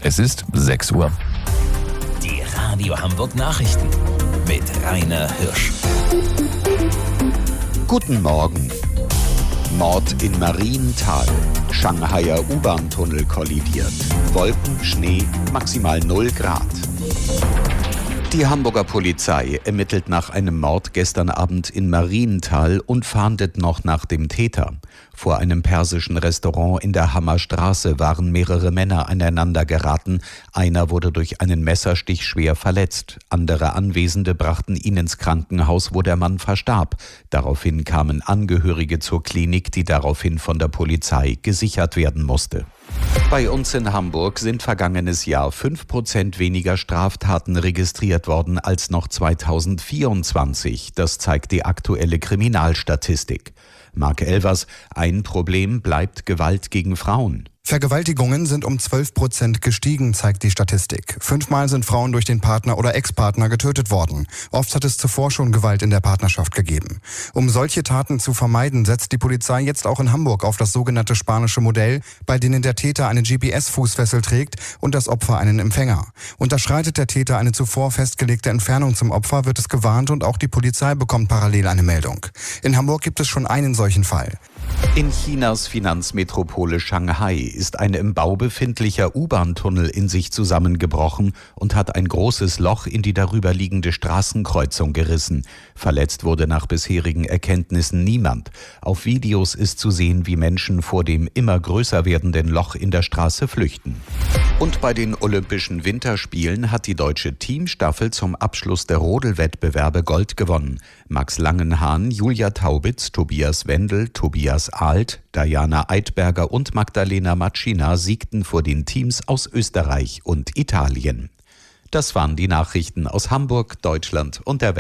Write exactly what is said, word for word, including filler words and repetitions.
Es ist sechs Uhr. Die Radio Hamburg Nachrichten mit Rainer Hirsch. Guten Morgen. Mord in Marienthal. Shanghaier U-Bahn-Tunnel kollidiert. Wolken, Schnee, maximal null Grad. Die Hamburger Polizei ermittelt nach einem Mord gestern Abend in Marienthal und fahndet noch nach dem Täter. Vor einem persischen Restaurant in der Hammerstraße waren mehrere Männer aneinander geraten. Einer wurde durch einen Messerstich schwer verletzt. Andere Anwesende brachten ihn ins Krankenhaus, wo der Mann verstarb. Daraufhin kamen Angehörige zur Klinik, die daraufhin von der Polizei gesichert werden musste. Bei uns in Hamburg sind vergangenes Jahr fünf Prozent weniger Straftaten registriert worden als noch zweitausendvierundzwanzig. Das zeigt die aktuelle Kriminalstatistik. Marc Elvers, ein Problem bleibt Gewalt gegen Frauen. Vergewaltigungen sind um zwölf Prozent gestiegen, zeigt die Statistik. Fünfmal sind Frauen durch den Partner oder Ex-Partner getötet worden. Oft hat es zuvor schon Gewalt in der Partnerschaft gegeben. Um solche Taten zu vermeiden, setzt die Polizei jetzt auch in Hamburg auf das sogenannte spanische Modell, bei denen der Täter eine G P S-Fußfessel trägt und das Opfer einen Empfänger. Unterschreitet der Täter eine zuvor festgelegte Entfernung zum Opfer, wird es gewarnt und auch die Polizei bekommt parallel eine Meldung. In Hamburg gibt es schon einen solchen Fall. In Chinas Finanzmetropole Shanghai ist ein im Bau befindlicher U-Bahn-Tunnel in sich zusammengebrochen und hat ein großes Loch in die darüber liegende Straßenkreuzung gerissen. Verletzt wurde nach bisherigen Erkenntnissen niemand. Auf Videos ist zu sehen, wie Menschen vor dem immer größer werdenden Loch in der Straße flüchten. Und bei den Olympischen Winterspielen hat die deutsche Teamstaffel zum Abschluss der Rodelwettbewerbe Gold gewonnen. Max Langenhahn, Julia Taubitz, Tobias Wendel, Tobias Alt, Diana Eidberger und Magdalena Matschina siegten vor den Teams aus Österreich und Italien. Das waren die Nachrichten aus Hamburg, Deutschland und der Welt.